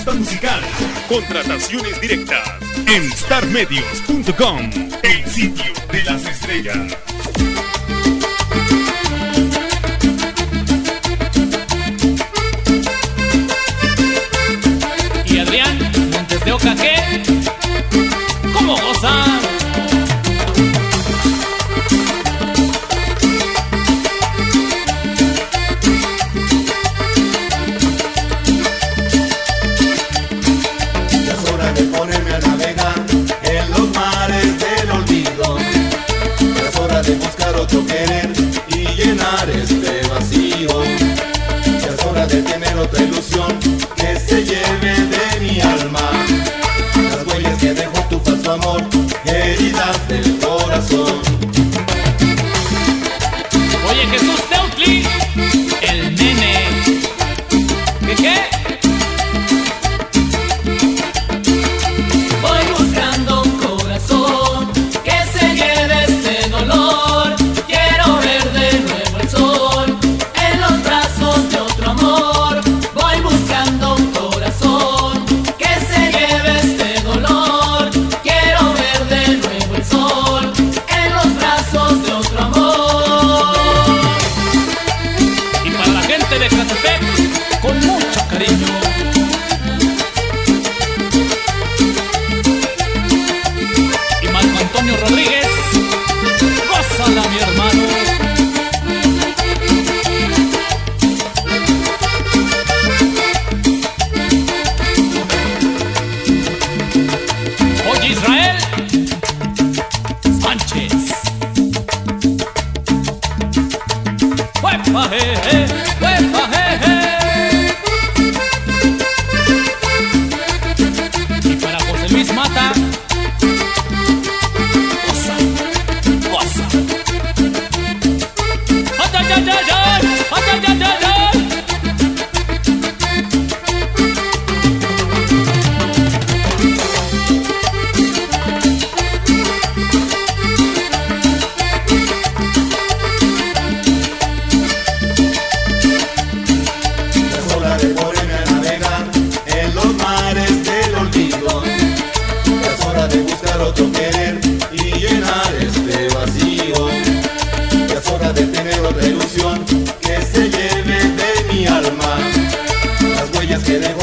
propuesta musical. Contrataciones directas en starmedios.com, el sitio de las estrellas. Y Adrián Montes de Oca, ¿qué? ¿Cómo gozan? De buscar otro querer y llenar este vacío. Ya es hora de tener otra ilusión que se lleve de mi alma las huellas que dejó tu falso amor, heridas del corazón. Oye, Jesús Teutli, el nene. ¿Qué? Voy buscando un corazón que se lleve este dolor. Quiero ver de nuevo el sol en los brazos de otro amor. Voy buscando un corazón que se lleve este dolor. Quiero ver de nuevo el sol en los brazos de otro amor. Y para la gente de Catepec, con mucho cariño. Y Marco Antonio Rodríguez, gózala, mi hermano. Oye, Israel Sánchez. ¡Huepa, jeje! ¡Huepa, jeje! Y para José Luis Mata, goza, goza. ¡Ay, ay, ay, ay, ay! ¡Ay, ay, ay, ay, ay! Ya es hora de ponerme a navegar en los mares del olvido. Ya es hora de buscar otro querer y llenar este vacío. Ya es hora de tener otra ilusión que se lleve de mi alma las huellas que dejó